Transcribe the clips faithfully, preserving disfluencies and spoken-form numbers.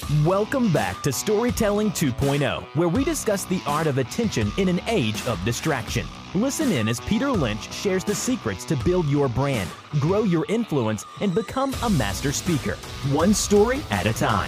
Welcome back to Storytelling 2.0, where we discuss the art of attention in an age of distraction. Listen in as Peter Lynch shares the secrets to build your brand, grow your influence, and become a master speaker, one story at a time.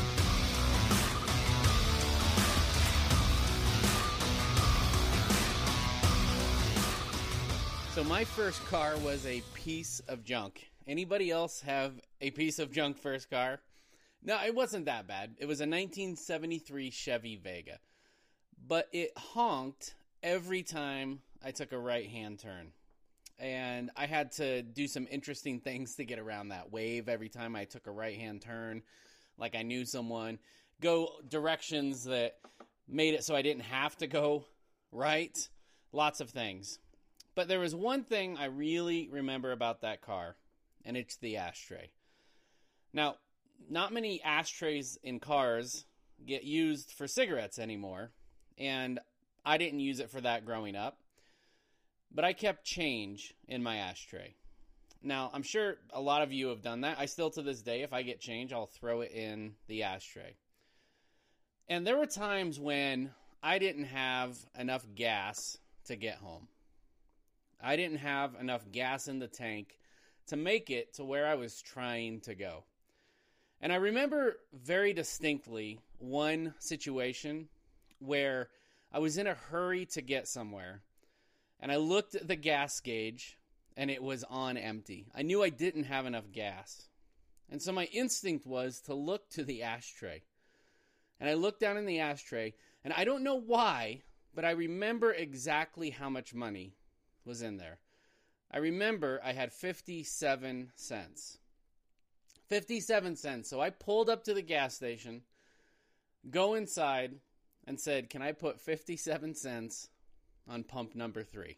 So my first car was a piece of junk. Anybody else have a piece of junk first car? No, it wasn't that bad. It was a nineteen seventy-three Chevy Vega. But it honked every time I took a right-hand turn. And I had to do some interesting things to get around that. Wave every time I took a right-hand turn, like I knew someone. Go directions that made it so I didn't have to go right. Lots of things. But there was one thing I really remember about that car, and it's the ashtray. Now, not many ashtrays in cars get used for cigarettes anymore, and I didn't use it for that growing up, but I kept change in my ashtray. Now, I'm sure a lot of you have done that. I still, to this day, if I get change, I'll throw it in the ashtray. And there were times when I didn't have enough gas to get home. I didn't have enough gas in the tank to make it to where I was trying to go. And I remember very distinctly one situation where I was in a hurry to get somewhere, and I looked at the gas gauge, and it was on empty. I knew I didn't have enough gas. And so my instinct was to look to the ashtray. And I looked down in the ashtray, and I don't know why, but I remember exactly how much money was in there. I remember I had fifty-seven cents. fifty-seven cents. So I pulled up to the gas station, go inside, and said, can I put fifty-seven cents on pump number three?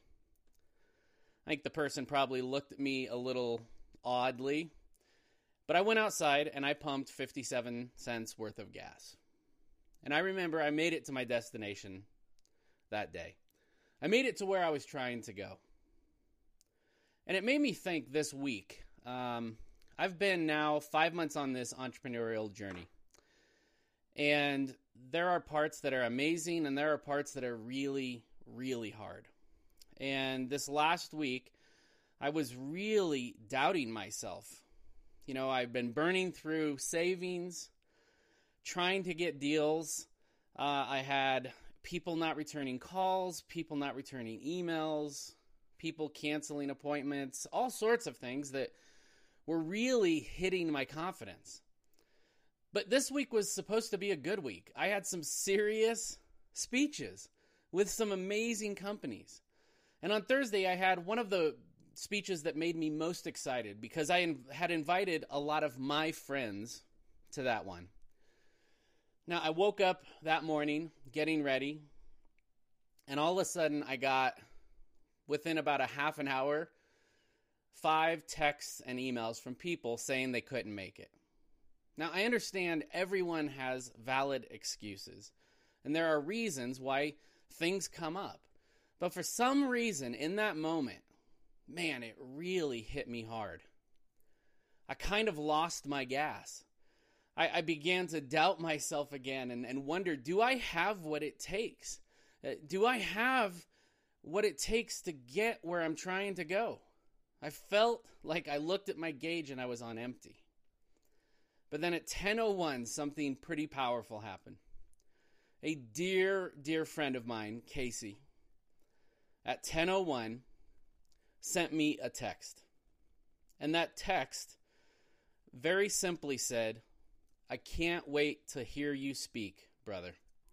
I think the person probably looked at me a little oddly, but I went outside and I pumped fifty-seven cents worth of gas. And I remember I made it to my destination that day. I made it to where I was trying to go. And it made me think this week. Um, I've been now five months on this entrepreneurial journey. And there are parts that are amazing and there are parts that are really, really hard. And this last week, I was really doubting myself. You know, I've been burning through savings, trying to get deals. Uh, I had people not returning calls, people not returning emails, people canceling appointments, all sorts of things that were really hitting my confidence. But this week was supposed to be a good week. I had some serious speeches with some amazing companies. And on Thursday, I had one of the speeches that made me most excited because I had invited a lot of my friends to that one. Now, I woke up that morning getting ready, and all of a sudden I got, within about a half an hour, five texts and emails from people saying they couldn't make it. Now, I understand everyone has valid excuses, and there are reasons why things come up. But for some reason, in that moment, man, it really hit me hard. I kind of lost my gas. I, I began to doubt myself again and, and wonder, do I have what it takes? Uh, do I have what it takes to get where I'm trying to go? I felt like I looked at my gauge and I was on empty. But then at ten oh one, something pretty powerful happened. A dear, dear friend of mine, Casey, at ten oh one, sent me a text. And that text very simply said, I can't wait to hear you speak, brother.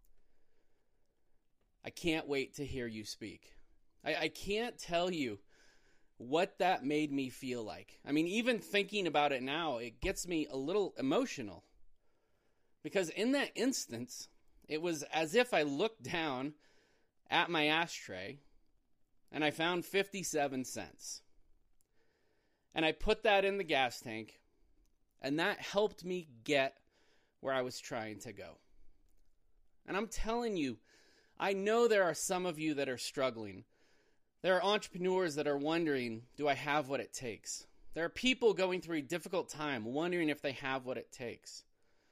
I can't wait to hear you speak. I, I can't tell you what that made me feel like. I mean, even thinking about it now, it gets me a little emotional. Because in that instance, it was as if I looked down at my ashtray and I found fifty-seven cents. And I put that in the gas tank, and that helped me get where I was trying to go. And I'm telling you, I know there are some of you that are struggling. There are entrepreneurs that are wondering, do I have what it takes? There are people going through a difficult time, wondering if they have what it takes.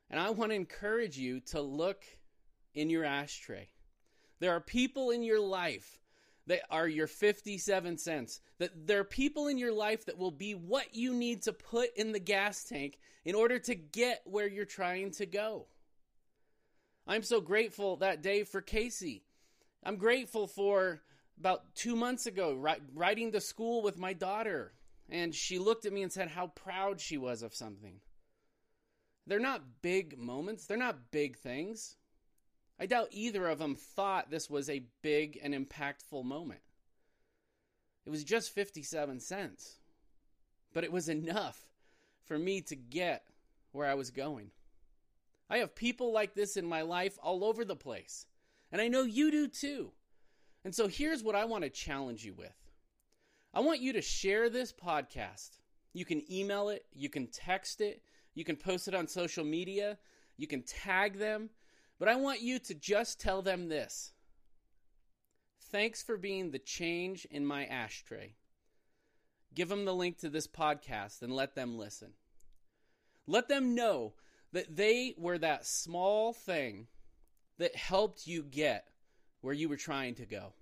And I want to encourage you to look in your ashtray. There are people in your life that are your fifty-seven cents. That there are people in your life that will be what you need to put in the gas tank in order to get where you're trying to go. I'm so grateful that day for Casey. I'm grateful for about two months ago, ri- riding to school with my daughter. And she looked at me and said how proud she was of something. They're not big moments. They're not big things. I doubt either of them thought this was a big and impactful moment. It was just fifty-seven cents. But it was enough for me to get where I was going. I have people like this in my life all over the place. And I know you do too. And so here's what I want to challenge you with. I want you to share this podcast. You can email it. You can text it. You can post it on social media. You can tag them. But I want you to just tell them this. Thanks for being the change in my ashtray. Give them the link to this podcast and let them listen. Let them know that they were that small thing that helped you get where you were trying to go.